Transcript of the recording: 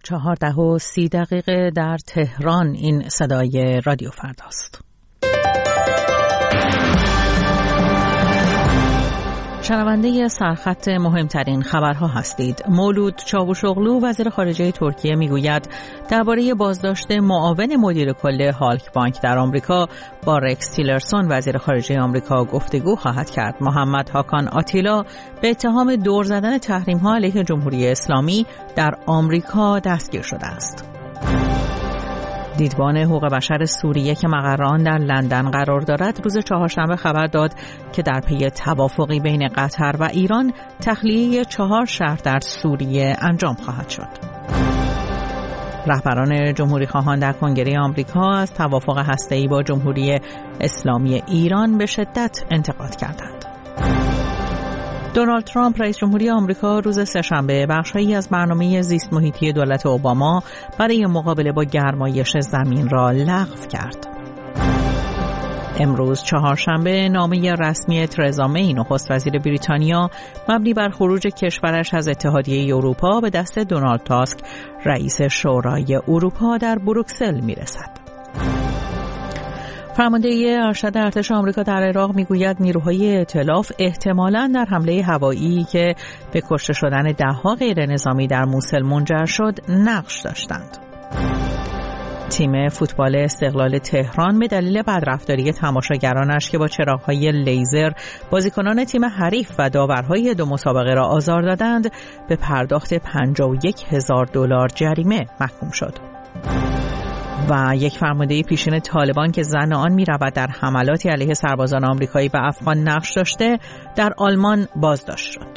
4:30 در تهران. این صدای رادیو فرداست. شنونده سرخط مهمترین خبرها هستید. مولود چاوشوغلو وزیر خارجه ترکیه میگوید درباره بازداشت معاون مدیر کل هالک بانک در آمریکا با رکس تیلرسون وزیر خارجه آمریکا گفتگو خواهد کرد. محمد هاکان آتیلا به اتهام دور زدن تحریم‌ها علیه جمهوری اسلامی در آمریکا دستگیر شده است. دیدبان حقوق بشر سوریه که مقر آن در لندن قرار دارد روز چهارشنبه خبر داد که در پی توافقی بین قطر و ایران تخلیه 4 شهر در سوریه انجام خواهد شد. رهبران جمهوری خواهان در کنگره آمریکا از توافق هسته‌ای با جمهوری اسلامی ایران به شدت انتقاد کردند. دونالد ترامپ رئیس جمهوری آمریکا روز سه‌شنبه بخش‌هایی از برنامه زیست محیطی دولت اوباما برای مقابله با گرمایش زمین را لغو کرد. امروز چهارشنبه نامه رسمی ترزا می نخست وزیر بریتانیا مبنی بر خروج کشورش از اتحادیه اروپا به دست دونالد تاسک رئیس شورای اروپا در بروکسل میرسد. فرمانده ارشد ارتش آمریکا در عراق میگوید نیروهای ائتلاف احتمالاً در حمله هوایی که به کشته شدن ده‌ها غیر نظامی در موصل منجر شد نقش داشتند. تیم فوتبال استقلال تهران به دلیل بدرفتاری تماشاگرانش که با چراغ‌های لیزر بازیکنان تیم حریف و داورهای 2 مسابقه را آزار دادند به پرداخت $51,000 جریمه محکوم شد. و یک فرمانده پیشین طالبان که زن آن می‌رود در حملاتی علیه سربازان آمریکایی به افغان نقش داشته در آلمان بازداشت شد.